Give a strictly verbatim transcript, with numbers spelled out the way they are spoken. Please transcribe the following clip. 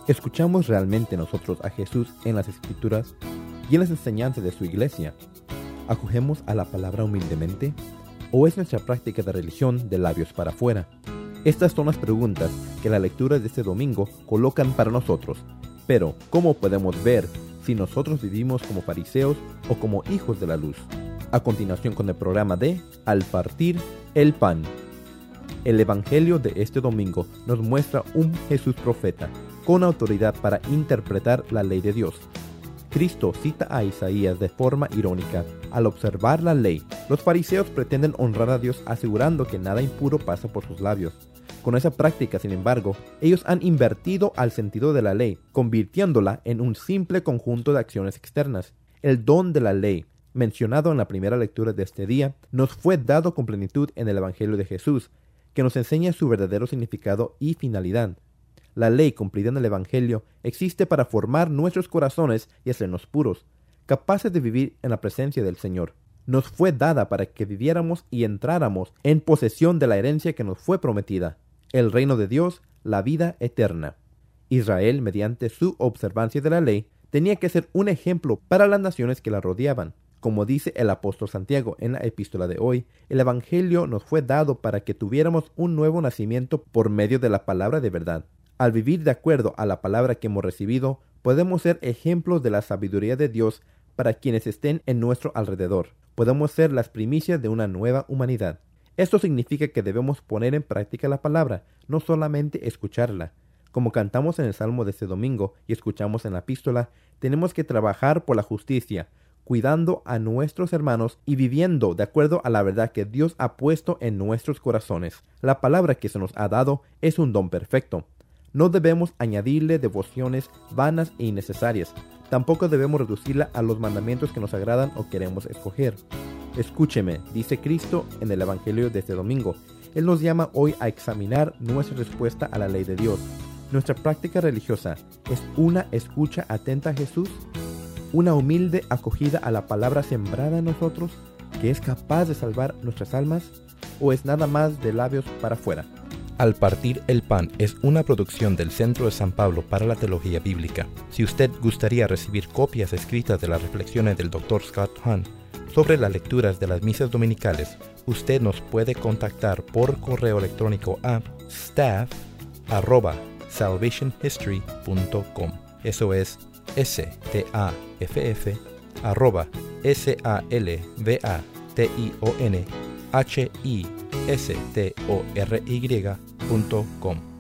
¿Escuchamos realmente nosotros a Jesús en las Escrituras y en las enseñanzas de su iglesia? ¿Acogemos a la palabra humildemente? ¿O es nuestra práctica de religión de labios para afuera? Estas son las preguntas que las lecturas de este domingo colocan para nosotros. Pero, ¿cómo podemos ver si nosotros vivimos como fariseos o como hijos de la luz? A continuación con el programa de Al Partir el Pan. El Evangelio de este domingo nos muestra un Jesús profeta con autoridad para interpretar la ley de Dios. Cristo cita a Isaías de forma irónica. Al observar la ley, los fariseos pretenden honrar a Dios asegurando que nada impuro pasa por sus labios. Con esa práctica, sin embargo, ellos han invertido al sentido de la ley, convirtiéndola en un simple conjunto de acciones externas. El don de la ley, mencionado en la primera lectura de este día, nos fue dado con plenitud en el Evangelio de Jesús, que nos enseña su verdadero significado y finalidad. La ley cumplida en el Evangelio existe para formar nuestros corazones y hacernos puros, capaces de vivir en la presencia del Señor. Nos fue dada para que viviéramos y entráramos en posesión de la herencia que nos fue prometida, el reino de Dios, la vida eterna. Israel, mediante su observancia de la ley, tenía que ser un ejemplo para las naciones que la rodeaban. Como dice el apóstol Santiago en la epístola de hoy, el Evangelio nos fue dado para que tuviéramos un nuevo nacimiento por medio de la palabra de verdad. Al vivir de acuerdo a la palabra que hemos recibido, podemos ser ejemplos de la sabiduría de Dios para quienes estén en nuestro alrededor. Podemos ser las primicias de una nueva humanidad. Esto significa que debemos poner en práctica la palabra, no solamente escucharla. Como cantamos en el Salmo de este domingo y escuchamos en la epístola, tenemos que trabajar por la justicia, cuidando a nuestros hermanos y viviendo de acuerdo a la verdad que Dios ha puesto en nuestros corazones. La palabra que se nos ha dado es un don perfecto. No debemos añadirle devociones vanas e innecesarias. Tampoco debemos reducirla a los mandamientos que nos agradan o queremos escoger. Escúcheme, dice Cristo en el Evangelio de este domingo. Él nos llama hoy a examinar nuestra respuesta a la ley de Dios. ¿Nuestra práctica religiosa es una escucha atenta a Jesús? ¿Una humilde acogida a la palabra sembrada en nosotros, que es capaz de salvar nuestras almas? ¿O es nada más de labios para afuera? Al Partir el Pan es una producción del Centro de San Pablo para la Teología Bíblica. Si usted gustaría recibir copias escritas de las reflexiones del doctor Scott Hahn sobre las lecturas de las misas dominicales, usted nos puede contactar por correo electrónico a staff arroba salvation history punto com. Eso es S T A F F arroba S A L V A T I O N H I S T O R Y punto com.